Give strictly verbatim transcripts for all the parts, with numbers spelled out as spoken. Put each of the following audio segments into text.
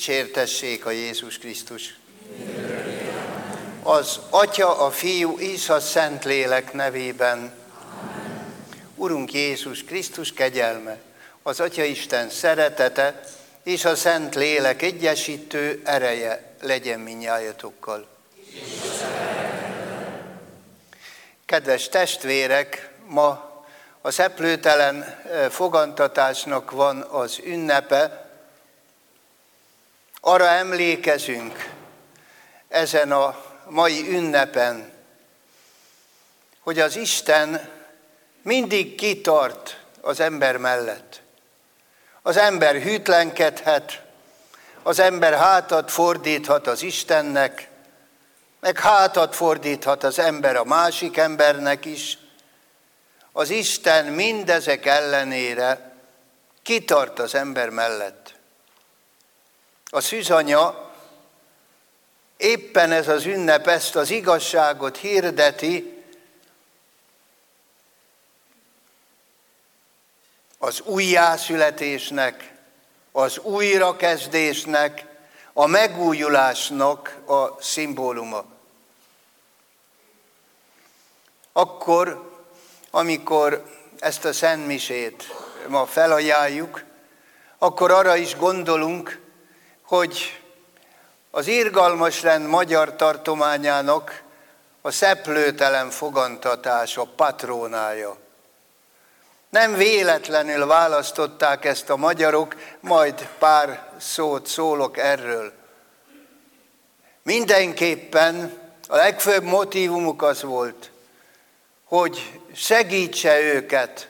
Dicsértessék a Jézus Krisztus! Az Atya, a Fiú és a Szentlélek nevében. Amen. Urunk Jézus Krisztus kegyelme, az Atyaisten szeretete és a Szentlélek egyesítő ereje legyen mindnyájatokkal. Kedves testvérek, ma a szeplőtelen fogantatásnak van az ünnepe. Arra emlékezünk ezen a mai ünnepen, hogy az Isten mindig kitart az ember mellett. Az ember hűtlenkedhet, az ember hátat fordíthat az Istennek, meg hátat fordíthat az ember a másik embernek is. Az Isten mindezek ellenére kitart az ember mellett. A szűzanya, éppen ez az ünnep ezt az igazságot hirdeti, az újjászületésnek, az újrakezdésnek, a megújulásnak a szimbóluma. Akkor, amikor ezt a szentmisét ma felajánljuk, akkor arra is gondolunk, hogy az irgalmasrend magyar tartományának a szeplőtelen fogantatás a patrónája. Nem véletlenül választották ezt a magyarok, majd pár szót szólok erről. Mindenképpen a legfőbb motívumuk az volt, hogy segítse őket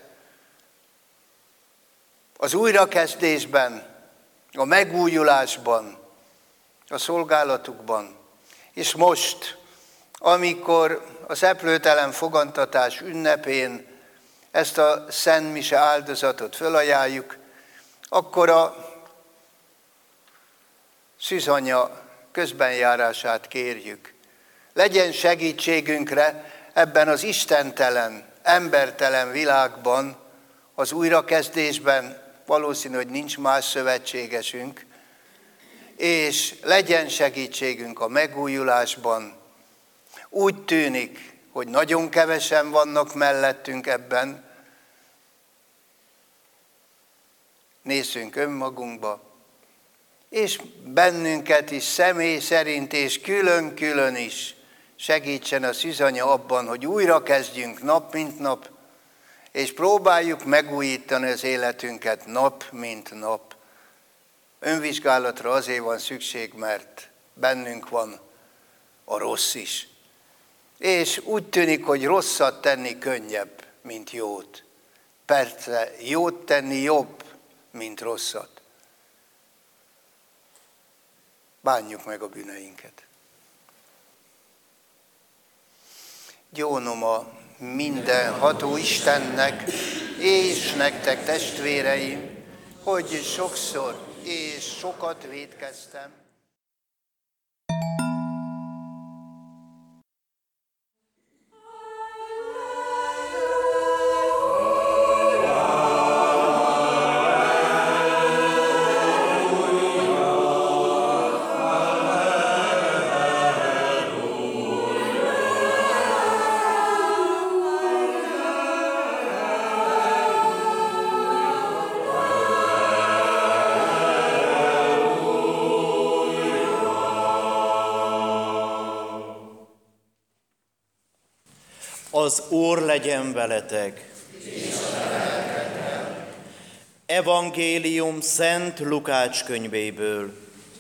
az újrakezdésben, a megújulásban, a szolgálatukban. És most, amikor a szeplőtelen fogantatás ünnepén ezt a szentmise áldozatot felajánljuk, akkor a szűzanya közbenjárását kérjük. Legyen segítségünkre ebben az istentelen, embertelen világban, az újrakezdésben, valószínű, hogy nincs más szövetségesünk, és legyen segítségünk a megújulásban. Úgy tűnik, hogy nagyon kevesen vannak mellettünk ebben. Nézzünk önmagunkba, és bennünket is személy szerint és külön-külön is segítsen a szűzanya abban, hogy újra kezdjünk nap mint nap, és próbáljuk megújítani az életünket nap mint nap. Önvizsgálatra azért van szükség, mert bennünk van a rossz is. És úgy tűnik, hogy rosszat tenni könnyebb, mint jót. Persze, jót tenni jobb, mint rosszat. Bánjuk meg a bűneinket. Gyónom a mindenható Istennek, és nektek testvéreim, hogy sokszor és sokat vétkeztem. Az Úr legyen veletek! Evangélium Szent Lukács könyvéből.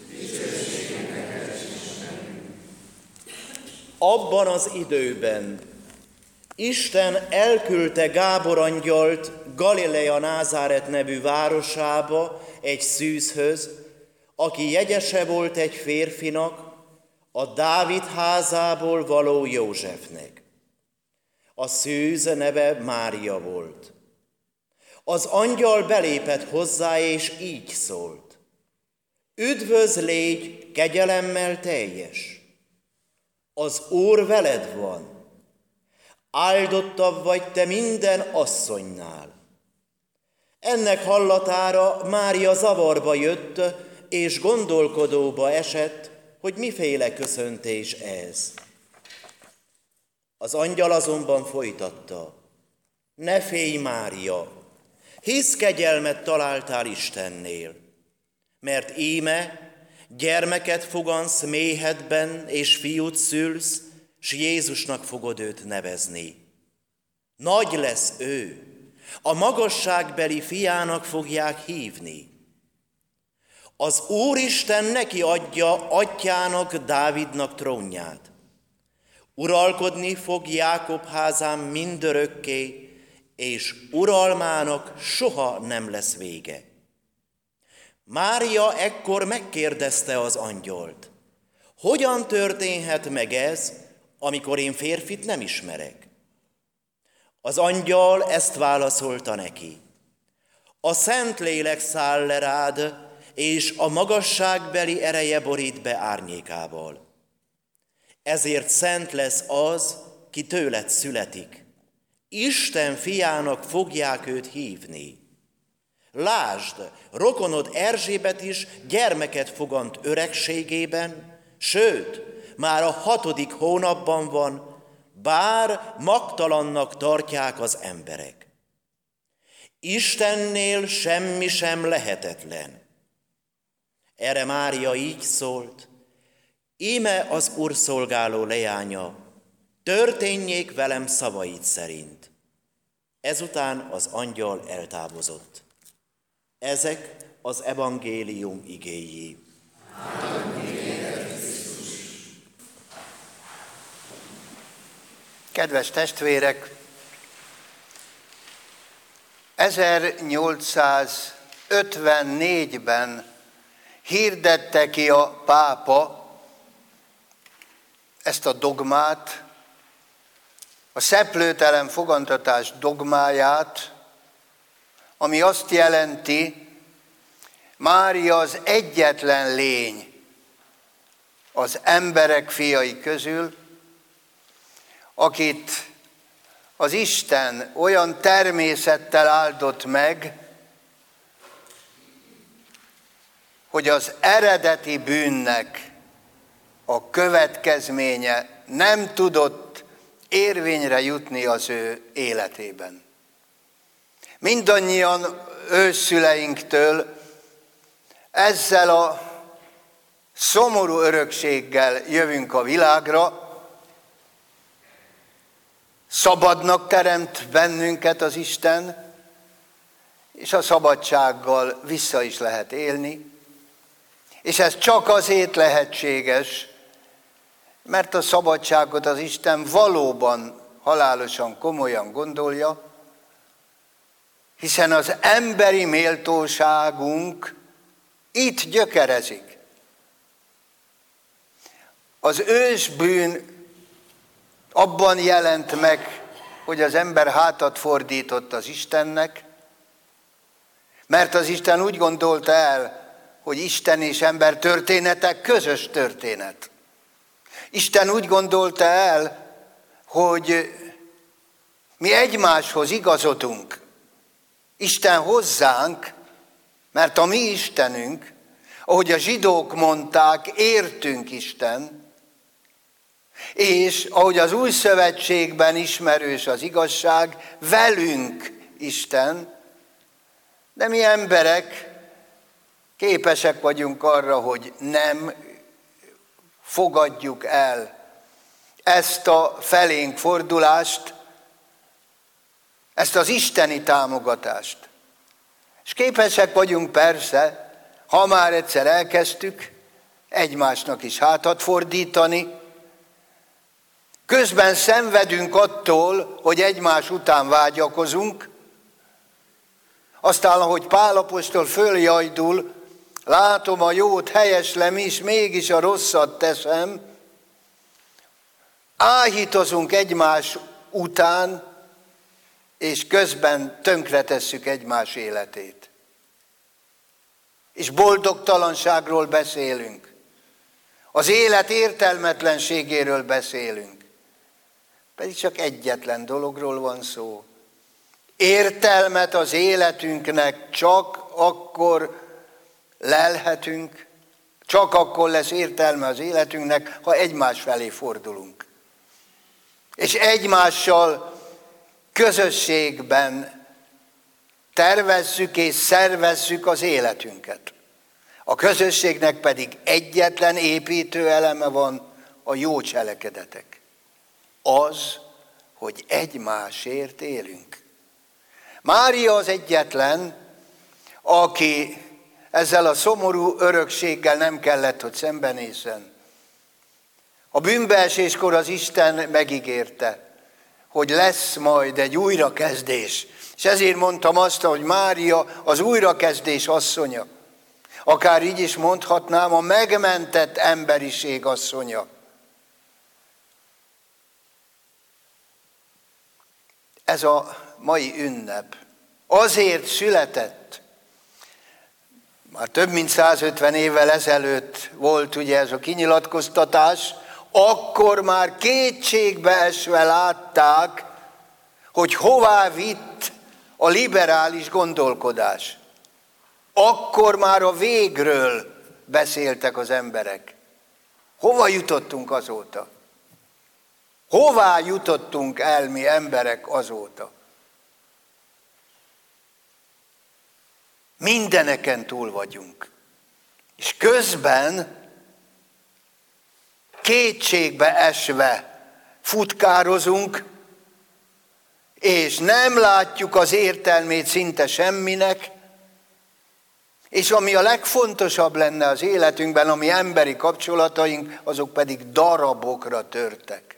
Abban az időben Isten elküldte Gábor angyalt Galilea Názáret nevű városába egy szűzhöz, aki jegyese volt egy férfinak, a Dávid házából való Józsefnek. A szűz neve Mária volt. Az angyal belépett hozzá, és így szólt: Üdvözl légy, kegyelemmel teljes! Az Úr veled van. Áldottabb vagy te minden asszonynál. Ennek hallatára Mária zavarba jött, és gondolkodóba esett, hogy miféle köszöntés ez. Az angyal azonban folytatta: ne félj, Mária, hisz kegyelmet találtál Istennél, mert íme gyermeket fogansz méhedben, és fiút szülsz, s Jézusnak fogod őt nevezni. Nagy lesz ő, a magasságbeli fiának fogják hívni. Az Úristen neki adja atyának, Dávidnak trónját. Uralkodni fog Jákob házán mindörökké, és uralmának soha nem lesz vége. Mária ekkor megkérdezte az angyolt: hogyan történhet meg ez, amikor én férfit nem ismerek? Az angyal ezt válaszolta neki: a Szentlélek száll le rád, és a magasságbeli ereje borít be árnyékával. Ezért szent lesz az, ki tőled születik. Isten fiának fogják őt hívni. Lásd, rokonod Erzsébet is gyermeket fogant öregségében, sőt, már a hatodik hónapban van, bár magtalannak tartják az emberek. Istennél semmi sem lehetetlen. Erre Mária így szólt: íme az Úr szolgáló leánya, történjék velem szavaid szerint. Ezután az angyal eltávozott. Ezek az evangélium igéi. Kedves testvérek, ezernyolcszázötvennégyben hirdette ki a pápa ezt a dogmát, a szeplőtelen fogantatás dogmáját, ami azt jelenti, Mária az egyetlen lény az emberek fiai közül, akit az Isten olyan természettel áldott meg, hogy az eredeti bűnnek a következménye nem tudott érvényre jutni az ő életében. Mindannyian ősszüleinktől ezzel a szomorú örökséggel jövünk a világra, szabadnak teremt bennünket az Isten, és a szabadsággal vissza is lehet élni, és ez csak azért lehetséges, mert a szabadságot az Isten valóban halálosan komolyan gondolja, hiszen az emberi méltóságunk itt gyökerezik. Az ősbűn abban jelent meg, hogy az ember hátat fordított az Istennek, mert az Isten úgy gondolta el, hogy Isten és ember története közös történet. Isten úgy gondolta el, hogy mi egymáshoz igazodunk. Isten hozzánk, mert a mi Istenünk, ahogy a zsidók mondták, értünk Isten, és ahogy az új szövetségben ismerős az igazság, velünk Isten, de mi emberek képesek vagyunk arra, hogy nem fogadjuk el ezt a felénk fordulást, ezt az isteni támogatást. És képesek vagyunk persze, ha már egyszer elkezdtük, egymásnak is hátat fordítani, közben szenvedünk attól, hogy egymás után vágyakozunk, aztán, ahogy Pál apostol följajdul, látom a jót, helyeslem is, mégis a rosszat teszem, áhítozunk egymás után, és közben tönkretesszük egymás életét. És boldogtalanságról beszélünk. Az élet értelmetlenségéről beszélünk. Pedig csak egyetlen dologról van szó. Értelmet az életünknek csak akkor lelhetünk, csak akkor lesz értelme az életünknek, ha egymás felé fordulunk. És egymással közösségben tervezzük és szervezzük az életünket. A közösségnek pedig egyetlen építő eleme van, a jó cselekedetek. Az, hogy egymásért élünk. Mária az egyetlen, aki ezzel a szomorú örökséggel nem kellett, hogy szembenézzen. A bűnbeeséskor az Isten megígérte, hogy lesz majd egy újrakezdés. És ezért mondtam azt, hogy Mária az újrakezdés asszonya. Akár így is mondhatnám, a megmentett emberiség asszonya. Ez a mai ünnep azért született, már több mint százötven évvel ezelőtt volt ugye ez a kinyilatkoztatás, akkor már kétségbe esve látták, hogy hová vitt a liberális gondolkodás. Akkor már a végről beszéltek az emberek. Hova jutottunk azóta? Hová jutottunk el mi emberek azóta? Mindeneken túl vagyunk. És közben kétségbe esve futkározunk, és nem látjuk az értelmét szinte semminek, és ami a legfontosabb lenne az életünkben, ami emberi kapcsolataink, azok pedig darabokra törtek.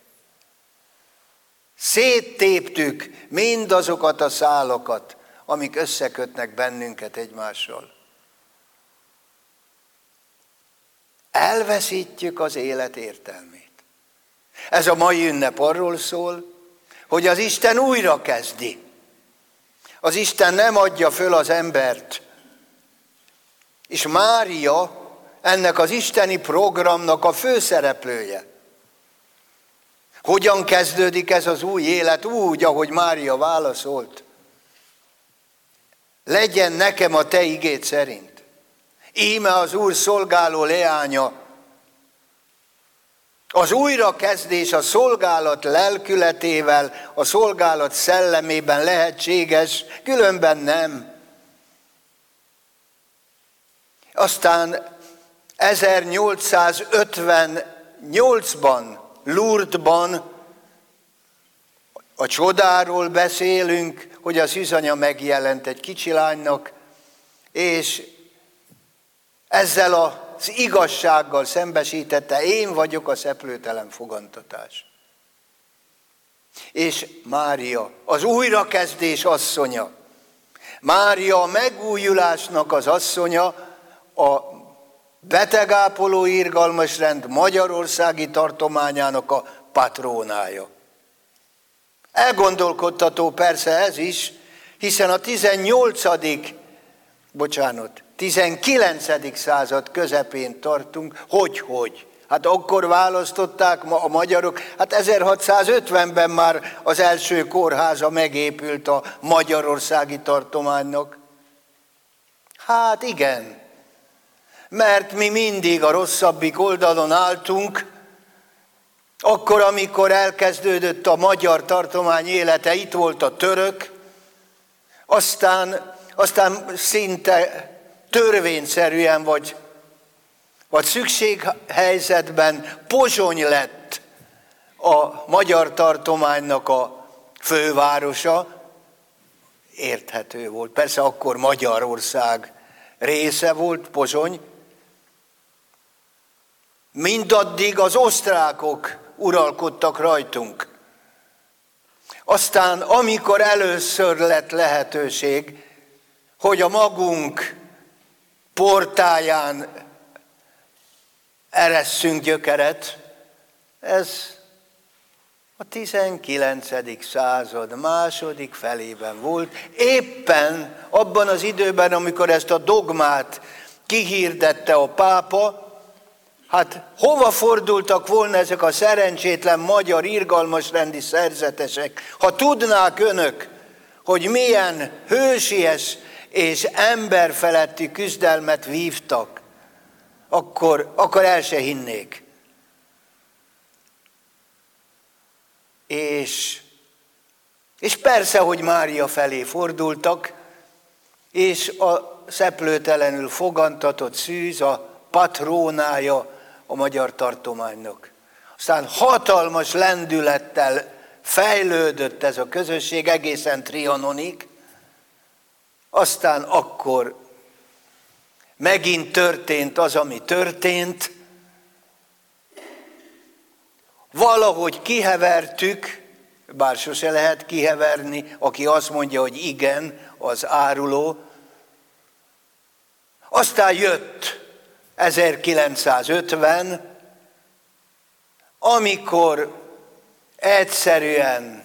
Széttéptük mindazokat a szálakat, amik összekötnek bennünket egymással. Elveszítjük az élet értelmét. Ez a mai ünnep arról szól, hogy az Isten újra kezdi. Az Isten nem adja föl az embert. És Mária ennek az isteni programnak a főszereplője. Hogyan kezdődik ez az új élet? Úgy, ahogy Mária válaszolt. Legyen nekem a te igéd szerint. Íme az Úr szolgáló leánya. Az újrakezdés a szolgálat lelkületével, a szolgálat szellemében lehetséges, különben nem. Aztán ezernyolcszázötvennyolcban Lourdesban a csodáról beszélünk, hogy a szűzanya megjelent egy kicsi lánynak, és ezzel az igazsággal szembesítette, én vagyok a szeplőtelen fogantatás. És Mária, az újrakezdés asszonya, Mária a megújulásnak az asszonya, a betegápoló irgalmas rend magyarországi tartományának a patrónája. Elgondolkodtató persze ez is, hiszen a tizennyolcadik bocsánat, tizenkilencedik század közepén tartunk, hogy-hogy. Hát akkor választották a magyarok, hát ezerhatszázötvenben már az első kórháza megépült a magyarországi tartománynak. Hát igen, mert mi mindig a rosszabbik oldalon álltunk, akkor, amikor elkezdődött a magyar tartomány élete, itt volt a török, aztán, aztán szinte törvényszerűen vagy, vagy szükséghelyzetben Pozsony lett a magyar tartománynak a fővárosa, érthető volt. Persze akkor Magyarország része volt Pozsony, mindaddig az osztrákok uralkodtak rajtunk. Aztán, amikor először lett lehetőség, hogy a magunk portáján eresszünk gyökeret, ez a tizenkilencedik század második felében volt, éppen abban az időben, amikor ezt a dogmát kihirdette a pápa. Hát hova fordultak volna ezek a szerencsétlen magyar irgalmasrendi szerzetesek, ha tudnák önök, hogy milyen hősies és emberfeletti küzdelmet vívtak, akkor, akkor el se hinnék. És, és persze, hogy Mária felé fordultak, és a szeplőtelenül fogantatott szűz a patrónája a magyar tartománynak. Aztán hatalmas lendülettel fejlődött ez a közösség egészen Trianonig, aztán akkor megint történt az, ami történt, valahogy kihevertük, bár sose lehet kiheverni, aki azt mondja, hogy igen, az áruló. Aztán jött ezerkilencszázötven, amikor egyszerűen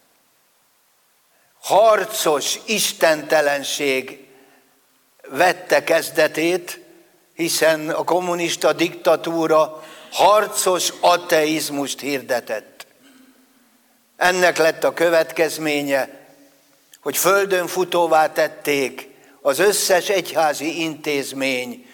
harcos istentelenség vette kezdetét, hiszen a kommunista diktatúra harcos ateizmust hirdetett. Ennek lett a következménye, hogy földön futóvá tették az összes egyházi intézmény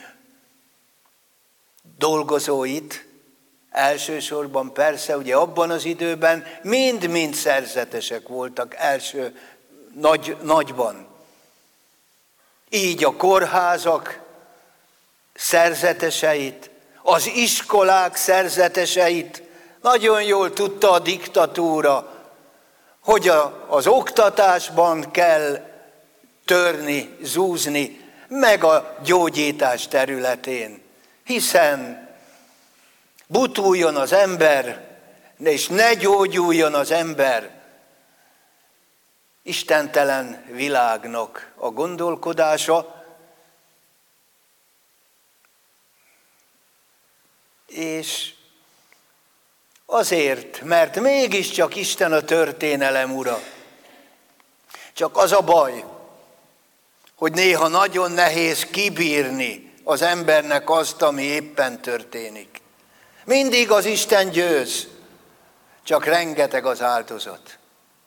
dolgozóit, elsősorban persze, ugye abban az időben mind-mind szerzetesek voltak első nagy, nagyban. Így a kórházak szerzeteseit, az iskolák szerzeteseit nagyon jól tudta a diktatúra, hogy a, az oktatásban kell törni, zúzni, meg a gyógyítás területén. Hiszen butuljon az ember, és ne gyógyuljon az ember. Istentelen világnak a gondolkodása, és azért, mert mégiscsak Isten a történelem ura. Csak az a baj, hogy néha nagyon nehéz kibírni az embernek azt, ami éppen történik. Mindig az Isten győz, csak rengeteg az áldozat.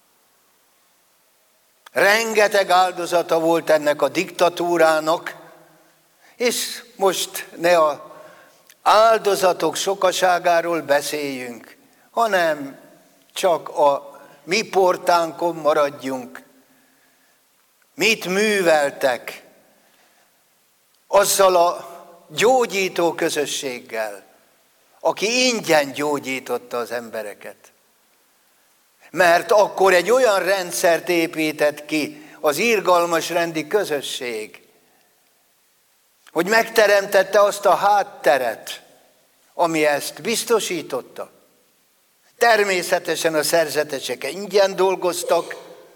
Rengeteg áldozata volt ennek a diktatúrának, és most ne a áldozatok sokaságáról beszéljünk, hanem csak a mi portánkon maradjunk. Mit műveltek azzal a gyógyító közösséggel, aki ingyen gyógyította az embereket. Mert akkor egy olyan rendszert épített ki az irgalmas rendi közösség, hogy megteremtette azt a hátteret, ami ezt biztosította. Természetesen a szerzetesek ingyen dolgoztak,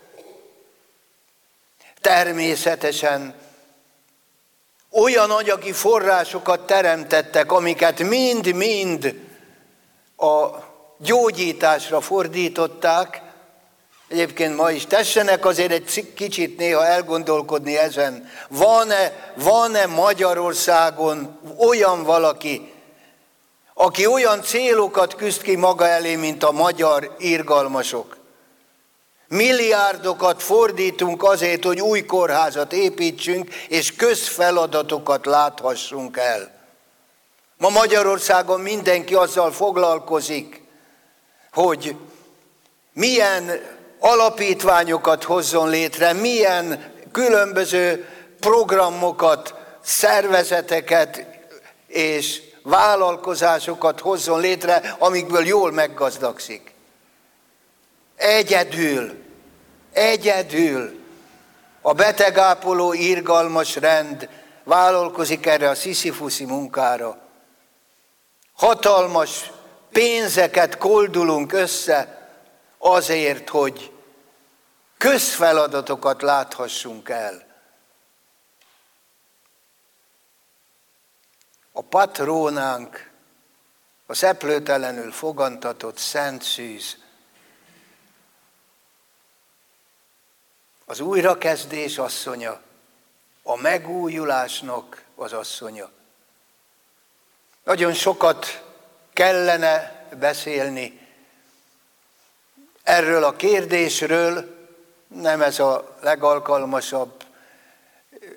természetesen olyan anyagi forrásokat teremtettek, amiket mind-mind a gyógyításra fordították. Egyébként ma is tessenek azért egy kicsit néha elgondolkodni ezen. Van-e, van-e Magyarországon olyan valaki, aki olyan célokat küzd ki maga elé, mint a magyar irgalmasok? Milliárdokat fordítunk azért, hogy új kórházat építsünk, és közfeladatokat láthassunk el. Ma Magyarországon mindenki azzal foglalkozik, hogy milyen alapítványokat hozzon létre, milyen különböző programokat, szervezeteket és vállalkozásokat hozzon létre, amikből jól meggazdagszik. Egyedül, egyedül a betegápoló irgalmas rend vállalkozik erre a sziszifuszi munkára. Hatalmas pénzeket koldulunk össze azért, hogy közfeladatokat láthassunk el. A patrónánk, a szeplőtelenül fogantatott szent szűz, az újrakezdés asszonya, a megújulásnak az asszonya. Nagyon sokat kellene beszélni erről a kérdésről, nem ez a legalkalmasabb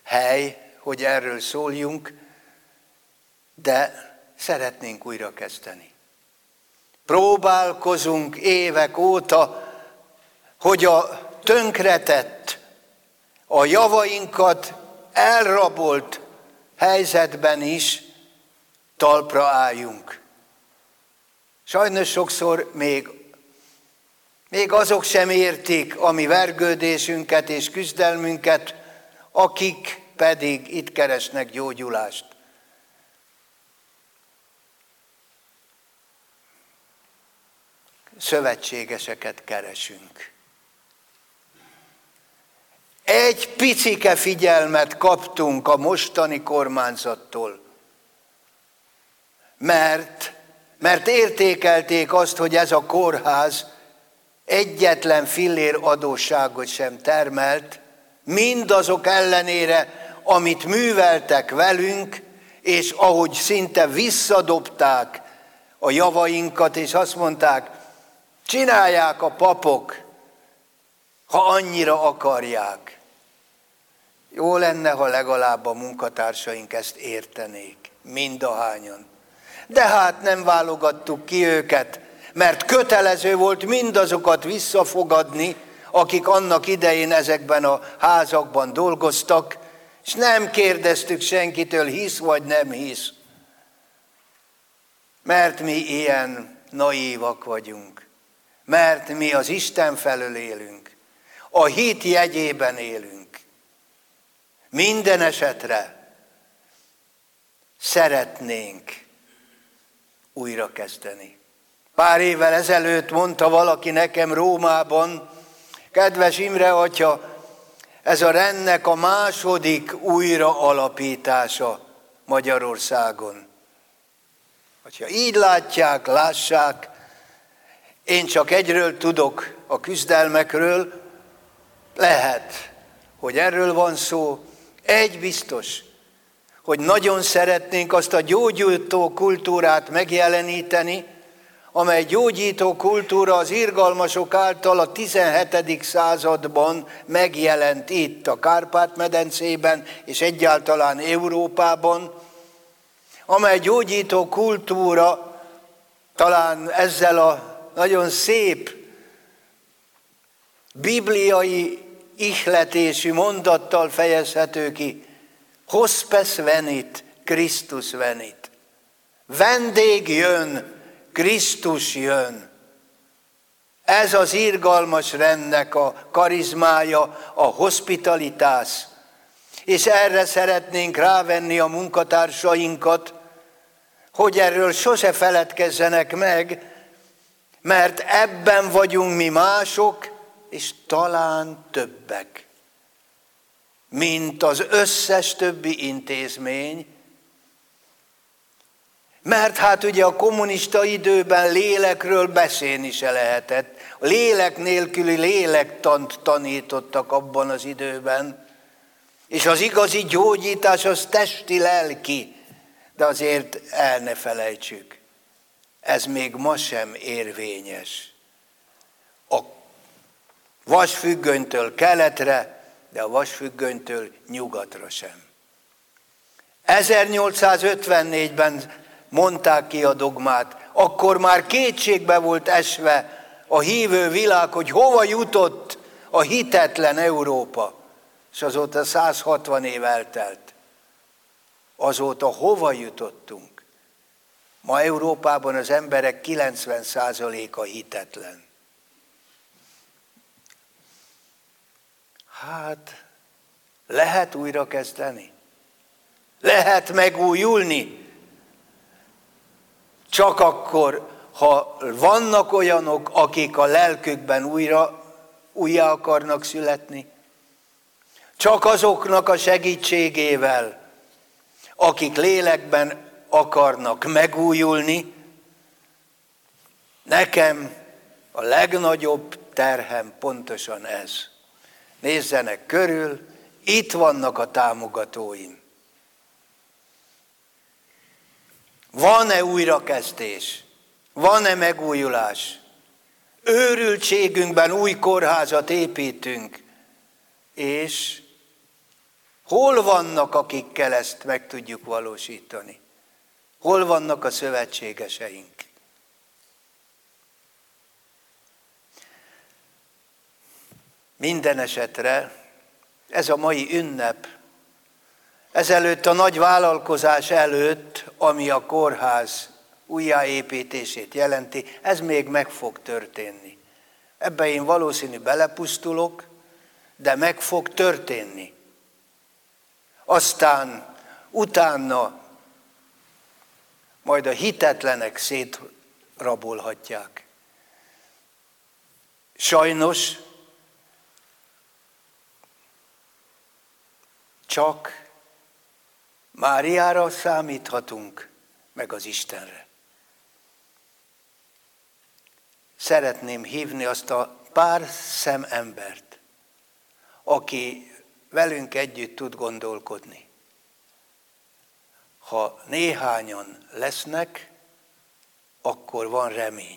hely, hogy erről szóljunk, de szeretnénk újra kezdeni. Próbálkozunk évek óta, hogy a tönkretett, a javainkat elrabolt helyzetben is talpra álljunk. Sajnos sokszor még, még azok sem értik a mi vergődésünket és küzdelmünket, akik pedig itt keresnek gyógyulást. Szövetségeseket keresünk. Egy picike figyelmet kaptunk a mostani kormányzattól, mert, mert értékelték azt, hogy ez a kórház egyetlen fillér adósságot sem termelt, mindazok ellenére, amit műveltek velünk, és ahogy szinte visszadobták a javainkat, és azt mondták, csinálják a papok, ha annyira akarják. Jó lenne, ha legalább a munkatársaink ezt értenék, mindahányan. De hát nem válogattuk ki őket, mert kötelező volt mindazokat visszafogadni, akik annak idején ezekben a házakban dolgoztak, és nem kérdeztük senkitől, hisz vagy nem hisz. Mert mi ilyen naívak vagyunk. Mert mi az Isten felől élünk. A hit jegyében élünk. Minden esetre szeretnénk újrakezdeni. Pár évvel ezelőtt mondta valaki nekem Rómában, kedves Imre atya, ez a rendnek a második újra alapítása Magyarországon. Ha így látják, lássák, én csak egyről tudok a küzdelmekről, lehet, hogy erről van szó, egy biztos, hogy nagyon szeretnénk azt a gyógyító kultúrát megjeleníteni, amely gyógyító kultúra az irgalmasok által a tizenhetedik században megjelent itt a Kárpát-medencében és egyáltalán Európában, amely gyógyító kultúra talán ezzel a nagyon szép bibliai ihletésű mondattal fejezhető ki, hospes venit, Krisztus venit. Vendég jön, Krisztus jön. Ez az irgalmas rendnek a karizmája, a hospitalitás. És erre szeretnénk rávenni a munkatársainkat, hogy erről sose feledkezzenek meg, mert ebben vagyunk mi mások, és talán többek, mint az összes többi intézmény, mert hát ugye a kommunista időben lélekről beszélni se lehetett. A lélek nélküli lélektant tanítottak abban az időben, és az igazi gyógyítás az testi-lelki, de azért el ne felejtsük, ez még ma sem érvényes. A vasfüggönytől keletre, de a vasfüggönytől nyugatra sem. ezernyolcszázötvennégyben mondták ki a dogmát, akkor már kétségbe volt esve a hívő világ, hogy hova jutott a hitetlen Európa. És azóta száz hatvan év eltelt. Azóta hova jutottunk? Ma Európában az emberek kilencven százaléka hitetlen. Hát, lehet újra kezdeni? Lehet megújulni? Csak akkor, ha vannak olyanok, akik a lelkükben újra, újjá akarnak születni. Csak azoknak a segítségével, akik lélekben akarnak megújulni. Nekem a legnagyobb terhem pontosan ez. Nézzenek körül, itt vannak a támogatóim. Van-e újrakezdés? Van-e megújulás? Őrültségünkben új kórházat építünk, és Hol vannak, akikkel ezt meg tudjuk valósítani? Hol vannak a szövetségeseink? Minden esetre ez a mai ünnep, ezelőtt a nagy vállalkozás előtt, ami a kórház újjáépítését jelenti, ez még meg fog történni. Ebbe én valószínű belepusztulok, de meg fog történni. Aztán utána majd a hitetlenek szétrabolhatják. Sajnos csak Máriára számíthatunk, meg az Istenre. Szeretném hívni azt a pár szemembert, aki velünk együtt tud gondolkodni. Ha néhányan lesznek, akkor van remény.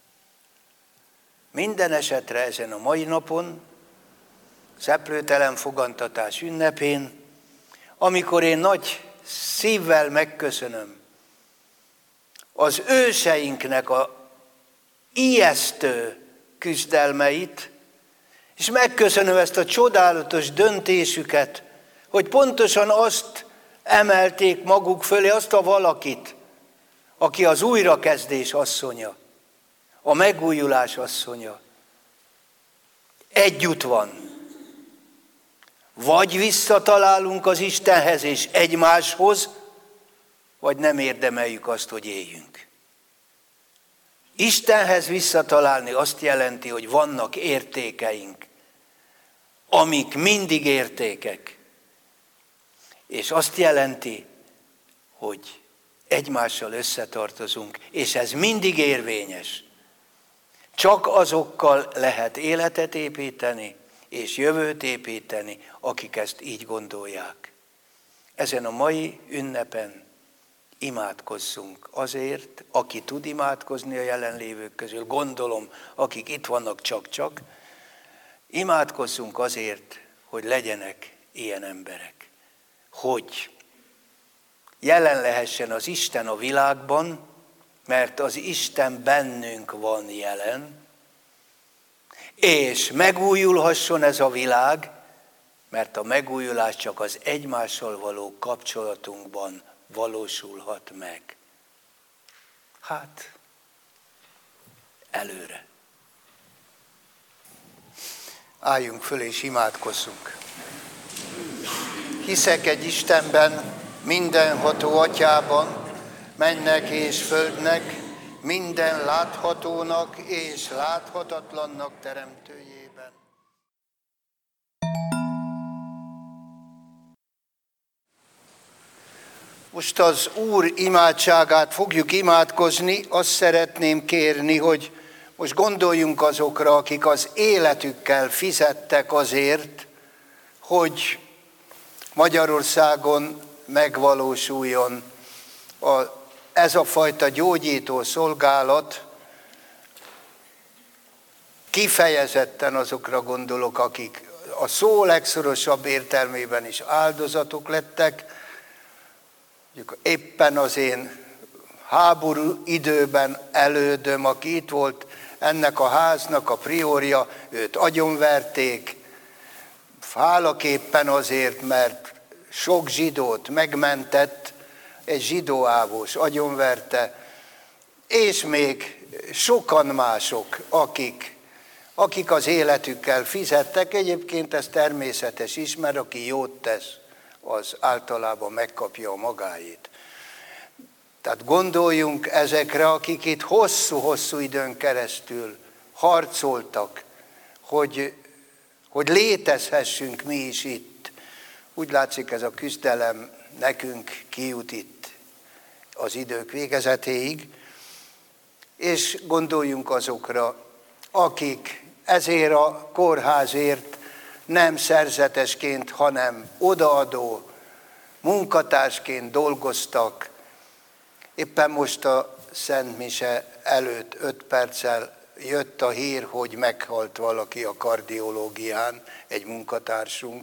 Minden esetre ezen a mai napon, szeplőtelen fogantatás ünnepén, amikor én nagy szívvel megköszönöm az őseinknek a ijesztő küzdelmeit, és megköszönöm ezt a csodálatos döntésüket, hogy pontosan azt emelték maguk fölé, azt a valakit, aki az újrakezdés asszonya, a megújulás asszonya. Együtt van. Vagy visszatalálunk az Istenhez és egymáshoz, vagy nem érdemeljük azt, hogy éljünk. Istenhez visszatalálni azt jelenti, hogy vannak értékeink, amik mindig értékek. És azt jelenti, hogy egymással összetartozunk, és ez mindig érvényes. Csak azokkal lehet életet építeni, és jövőt építeni, akik ezt így gondolják. Ezen a mai ünnepen imádkozzunk azért, aki tud imádkozni a jelenlévők közül, gondolom, akik itt vannak csak-csak, imádkozzunk azért, hogy legyenek ilyen emberek. Hogy jelen lehessen az Isten a világban, mert az Isten bennünk van jelen, és megújulhasson ez a világ, mert a megújulás csak az egymással való kapcsolatunkban valósulhat meg. Hát, előre. Álljunk föl és imádkozzunk. Hiszek egy Istenben, mindenható Atyában, mennek és földnek, minden láthatónak és láthatatlannak teremtőjében. Most az Úr imádságát fogjuk imádkozni, azt szeretném kérni, hogy most gondoljunk azokra, akik az életükkel fizettek azért, hogy Magyarországon megvalósuljon a, ez a fajta gyógyító szolgálat. Kifejezetten azokra gondolok, akik a szó legszorosabb értelmében is áldozatok lettek. Éppen az én háború időben elődöm, aki itt volt, ennek a háznak a priorja, őt agyonverték, hálaképpen azért, mert sok zsidót megmentett, egy zsidó ávós agyonverte, és még sokan mások, akik, akik az életükkel fizettek. Egyébként ez természetes is, mert aki jót tesz, az általában megkapja a magáét. Tehát gondoljunk ezekre, akik itt hosszú-hosszú időn keresztül harcoltak, hogy, hogy létezhessünk mi is itt. Úgy látszik, ez a küzdelem nekünk kijut itt az idők végezetéig, és gondoljunk azokra, akik ezért a kórházért nem szerzetesként, hanem odaadó munkatársként dolgoztak. Éppen most a Szent Mise előtt öt perccel jött a hír, hogy meghalt valaki a kardiológián, egy munkatársunk,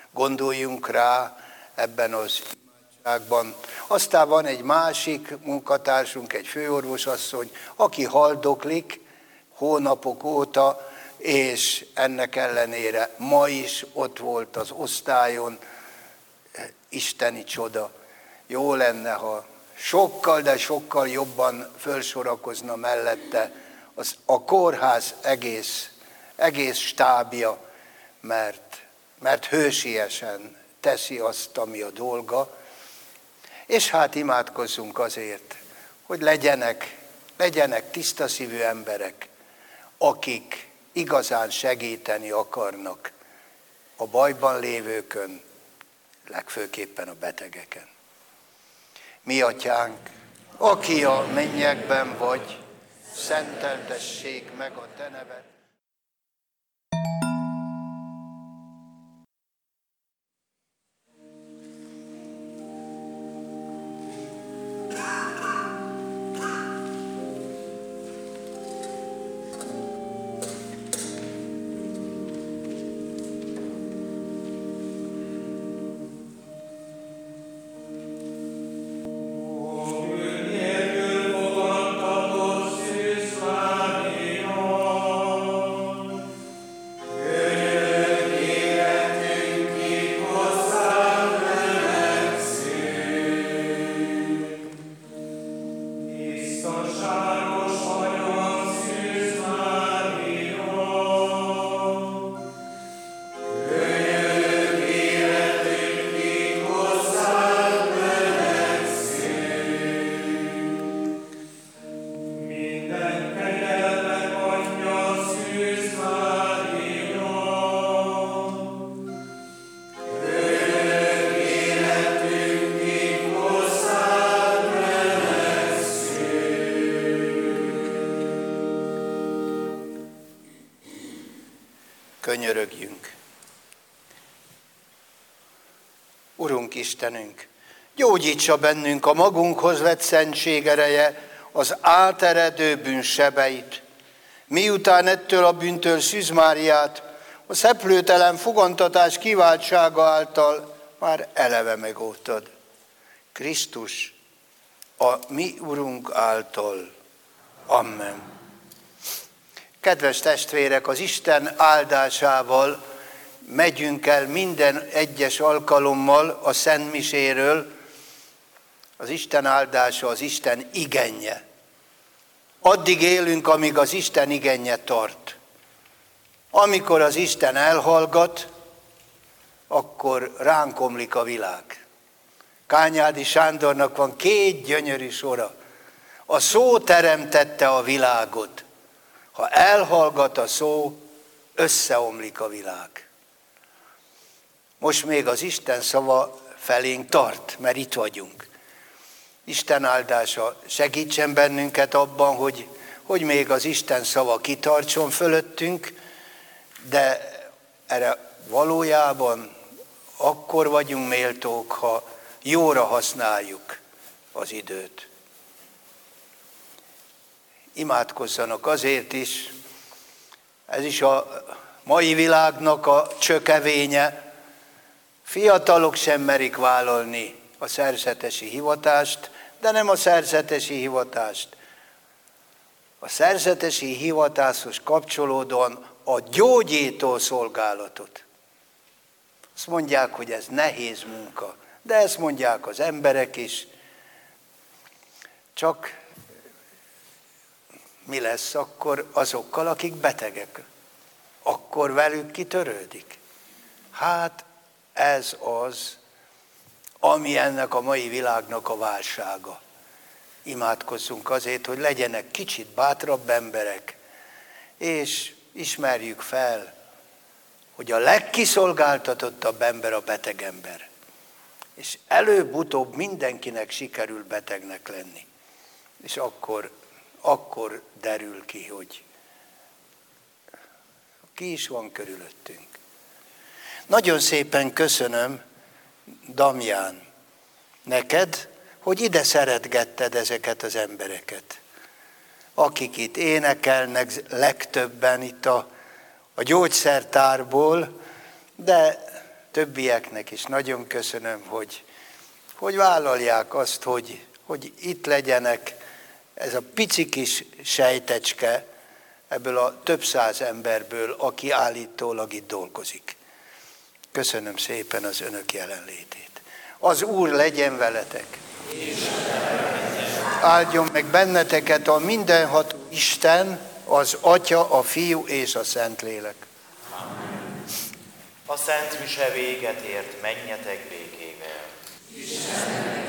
Gondoljunk rá ebben az imádságban. Aztán van egy másik munkatársunk, egy főorvosasszony, aki haldoklik hónapok óta, és ennek ellenére ma is ott volt az osztályon. Isteni csoda. Jó lenne, ha sokkal, de sokkal jobban fölsorakozna mellette az, a kórház egész, egész stábja, mert, mert hősiesen teszi azt, ami a dolga. És hát imádkozzunk azért, hogy legyenek, legyenek tiszta szívű emberek, akik igazán segíteni akarnak a bajban lévőkön, legfőképpen a betegeken. Mi atyánk, aki a mennyekben vagy, szenteltessék meg a te neved. Könyörögjünk. Urunk Istenünk, gyógyítsa bennünk a magunkhoz vett szentség ereje az áteredő bűnsebeit. Miután ettől a bűntől Szűz Máriát a szeplőtelen fogantatás kiváltsága által már eleve megóvtad. Krisztus, a mi Urunk által. Amen. Kedves testvérek, az Isten áldásával megyünk el minden egyes alkalommal a Szent Miséről. Az Isten áldása az Isten igenje. Addig élünk, amíg az Isten igenje tart. Amikor az Isten elhallgat, akkor ránk omlik a világ. Kányádi Sándornak van két gyönyörű sora. A szó teremtette a világot. Ha elhallgat a szó, összeomlik a világ. Most még az Isten szava felénk tart, mert itt vagyunk. Isten áldása segítsen bennünket abban, hogy, hogy még az Isten szava kitartson fölöttünk, de erre valójában akkor vagyunk méltók, ha jóra használjuk az időt. Imádkozzanak azért is, ez is a mai világnak a csökevénye. Fiatalok sem merik vállalni a szerzetesi hivatást, de nem a szerzetesi hivatást. A szerzetesi hivatáshoz kapcsolódóan a gyógyító szolgálatot. Azt mondják, hogy ez nehéz munka, de ezt mondják az emberek is. Csak mi lesz akkor azokkal, akik betegek? Akkor velük kitörődik? Hát ez az, ami ennek a mai világnak a válsága. Imádkozzunk azért, hogy legyenek kicsit bátrabb emberek, és ismerjük fel, hogy a legkiszolgáltatottabb ember a beteg ember. És előbb-utóbb mindenkinek sikerül betegnek lenni. És akkor, akkor derül ki, hogy ki is van körülöttünk. Nagyon szépen köszönöm, Damján, neked, hogy ide szeretgetted ezeket az embereket, akik itt énekelnek legtöbben itt a, a gyógyszertárból, de többieknek is nagyon köszönöm, hogy, hogy vállalják azt, hogy, hogy itt legyenek, ez a pici kis sejtecske ebből a több száz emberből, aki állítólag itt dolgozik. Köszönöm szépen az önök jelenlétét. Az Úr legyen veletek. Áldjon meg benneteket a mindenható Isten, az Atya, a Fiú és a Szentlélek. A Szent Mise véget ért, menjetek békével.